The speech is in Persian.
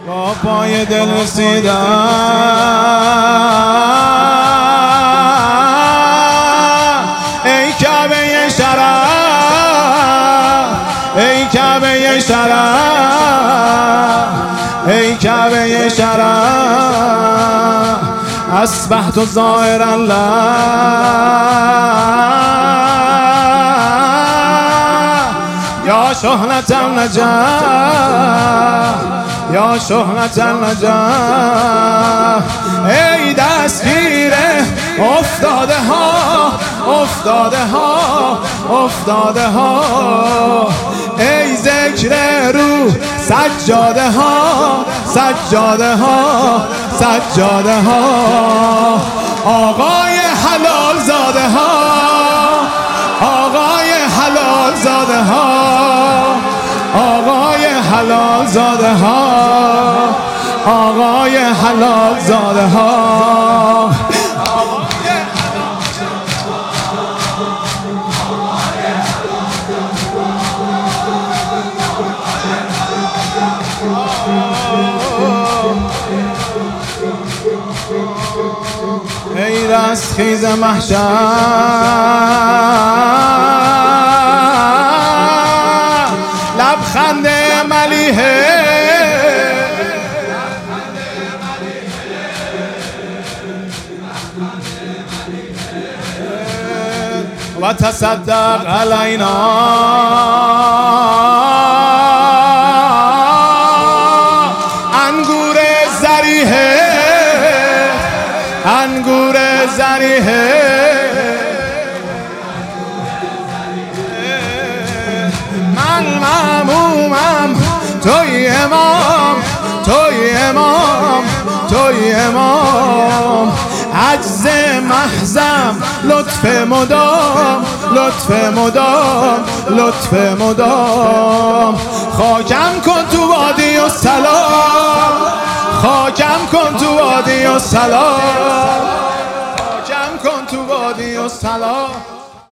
با پای دل رسیدم ای کعبه شرف، ای کعبه شرف، ای کعبه شرف، اصبحت ظاهرا یا شهرة النجاح، یا شهرة النجاح. ای دستگیر افتاده ها، افتاده ها، افتاده ها، ای ذکر روح سجاده ها، سجاده ها، سجاده ها. آقای حلال زاده ها، آقای حلال زاده ها، آقای حلال زاده ها، آقای حلال زاده ها. ای رستخیز محشر لبخند ملیحه، و تصدق علینا انگور زریحه، انگور زریحه. من مأمومم توی امام، توی امام، توی امام. عجز محضم لطف مدام، لطف مدام، لطف مدام. خاکم کن تو وادی و سلام، خاکم کن تو وادی و سلام، خاکم کن تو وادی و سلام.